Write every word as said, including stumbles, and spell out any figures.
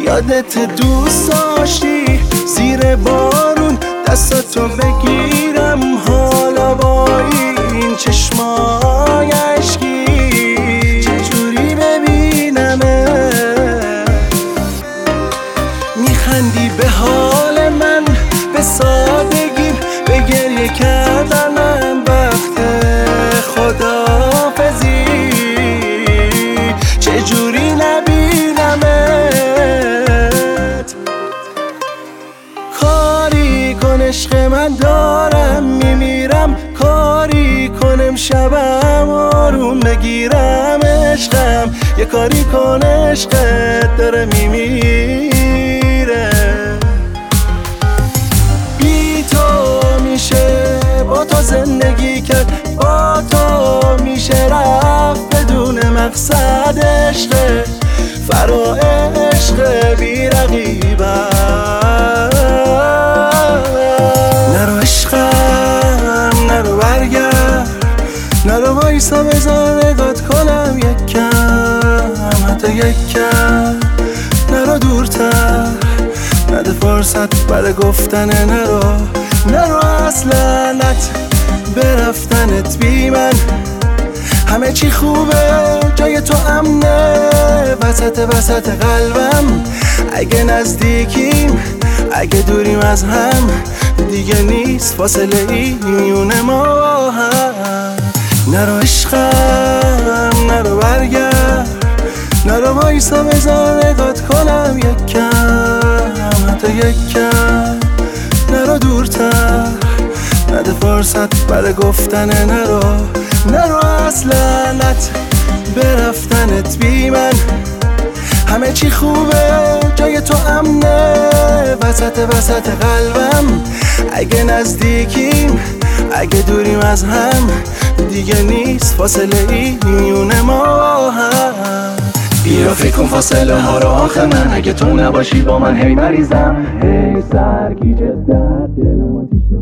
یادت دوست داشتی زیر بارون دستاتو بگیرم، حالا با این چشمای عشقی چجوری ببینمه؟ میخندی به حال من، به سادگیم، به گریه کردنم وقت خداحافظی چجوری نبینمت؟ کاری کن عشق من دارم میمیرم، کاری کنم شبم آروم بگیرم عشقم، یه کاری کن عشقت داره میمیره. بی تو میشه با تو زندگی کرد، با تو میشه رفت بدون مقصد، عشق فرا عشق بی رقیبم. نرو عشقم نرو برگرد، نرو وایسا بذار نگات کنم یک کم، حتی یک کم. نرو دورتر، نده فرصت برای گفتن نرو، نرو اصلا نت برفتنت بی من. همه چی خوبه جای تو امنه، وسط وسط قلبم. اگه نزدیکیم اگه دوریم از هم، دیگه نیست فاصله ای میونه ما با هم. نرو عشقم نرو برگرد، نرو وایسا بذار نگات کنم یک کم، حتی یک کم. نرو دورتر، نده فرصت برای گفتن نرو، نرو اصلا نت برفتنت بی من. همه چی خوبه جای تو امنه، وسط وسط قلبم. اگه نزدیکیم اگه دوریم از هم، دیگه نیست فاصله ای میونه ما با هم. بیا فکر کن فاصله ها رو آخه من، اگه تو نباشی با من هی مریضم، هی سرگیجه در دلم آتیشه